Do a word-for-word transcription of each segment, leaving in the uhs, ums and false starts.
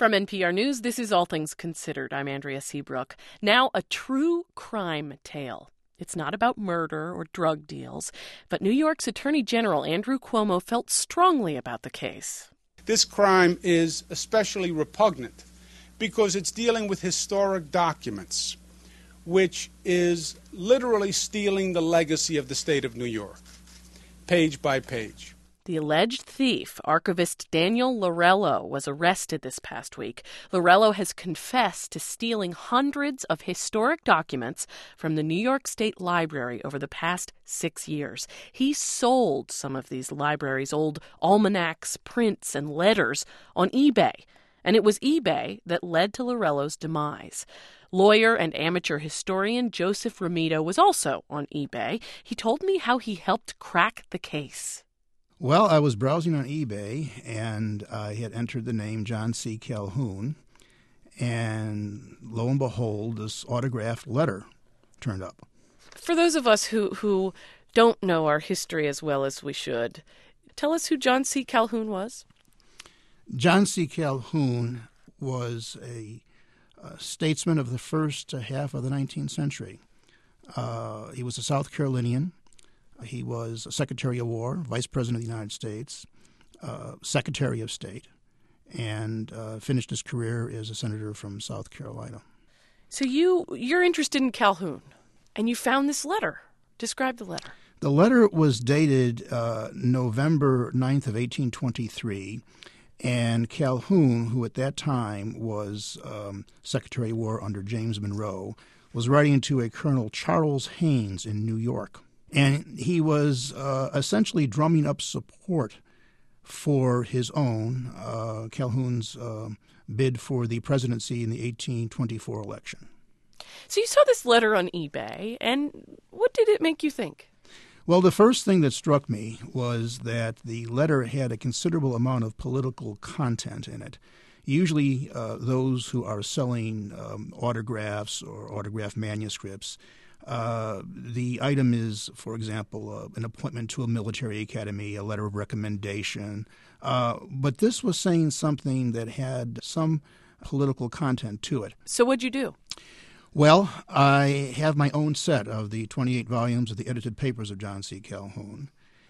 From N P R News, this is All Things Considered. I'm Andrea Seabrook. Now, a true crime tale. It's not about murder or drug deals, but New York's Attorney General Andrew Cuomo felt strongly about the case. This crime is especially repugnant because it's dealing with historic documents, which is literally stealing the legacy of the state of New York, page by page. The alleged thief, archivist Daniel Lorello, was arrested this past week. Lorello has confessed to stealing hundreds of historic documents from the New York State Library over the past six years. He sold some of these libraries' old almanacs, prints, and letters on eBay. And it was eBay that led to Lorello's demise. Lawyer and amateur historian Joseph Romito was also on eBay. He told me how he helped crack the case. Well, I was browsing on eBay, and I had entered the name John C. Calhoun, and lo and behold, this autographed letter turned up. For those of us who, who don't know our history as well as we should, tell us who John C. Calhoun was. John C. Calhoun was a, a statesman of the first half of the nineteenth century. Uh, he was a South Carolinian. He was Secretary of War, Vice President of the United States, uh, Secretary of State, and uh, finished his career as a senator from South Carolina. So you, you're interested in Calhoun, and you found this letter. Describe the letter. The letter was dated uh, November ninth of eighteen twenty-three, and Calhoun, who at that time was um, Secretary of War under James Monroe, was writing to a Colonel Charles Haynes in New York. And he was uh, essentially drumming up support for his own, uh, Calhoun's uh, bid for the presidency in the eighteen twenty-four election. So you saw this letter on eBay, and what did it make you think? Well, the first thing that struck me was that the letter had a considerable amount of political content in it. Usually uh, those who are selling um, autographs or autograph manuscripts, Uh, the item is, for example, uh, an appointment to a military academy, a letter of recommendation. Uh, but this was saying something that had some political content to it. So what'd you do? Well, I have my own set of the twenty-eight volumes of the edited papers of John C. Calhoun.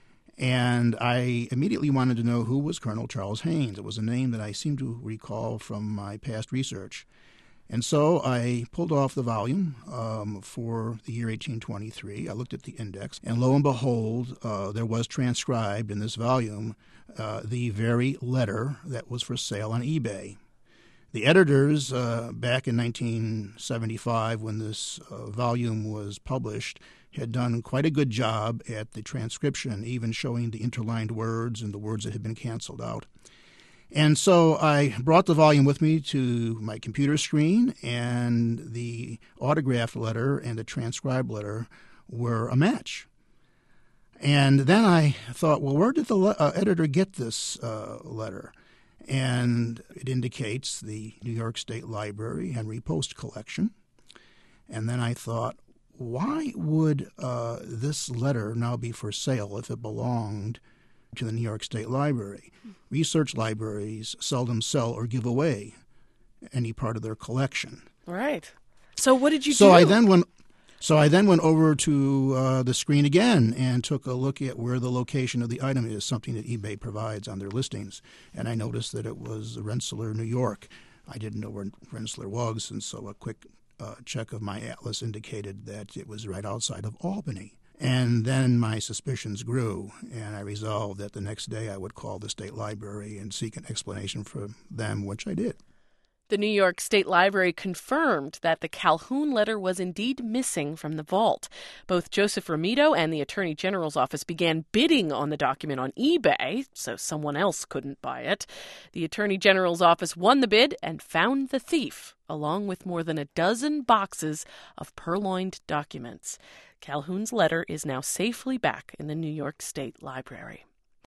And I immediately wanted to know who was Colonel Charles Haynes. It was a name that I seem to recall from my past research. And so I pulled off the volume um, for the year eighteen twenty-three. I looked at the index, and lo and behold, uh, there was transcribed in this volume uh, the very letter that was for sale on eBay. The editors, uh, back in nineteen seventy-five, when this uh, volume was published, had done quite a good job at the transcription, even showing the interlined words and the words that had been canceled out. And so I brought the volume with me to my computer screen, and the autographed letter and the transcribed letter were a match. And then I thought, well, where did the le- uh, editor get this uh, letter? And it indicates the New York State Library Henry Post collection. And then I thought, why would uh, this letter now be for sale if it belonged to the New York State Library? Research libraries seldom sell or give away any part of their collection. Right. So what did you so do? I then went, so I then went over to uh, the screen again and took a look at where the location of the item is, something that eBay provides on their listings. And I noticed that it was Rensselaer, New York. I didn't know where Rensselaer was, and so a quick uh, check of my atlas indicated that it was right outside of Albany. And then my suspicions grew, and I resolved that the next day I would call the State Library and seek an explanation from them, which I did. The New York State Library confirmed that the Calhoun letter was indeed missing from the vault. Both Joseph Romito and the Attorney General's office began bidding on the document on eBay, so someone else couldn't buy it. The Attorney General's office won the bid and found the thief, along with more than a dozen boxes of purloined documents. Calhoun's letter is now safely back in the New York State Library.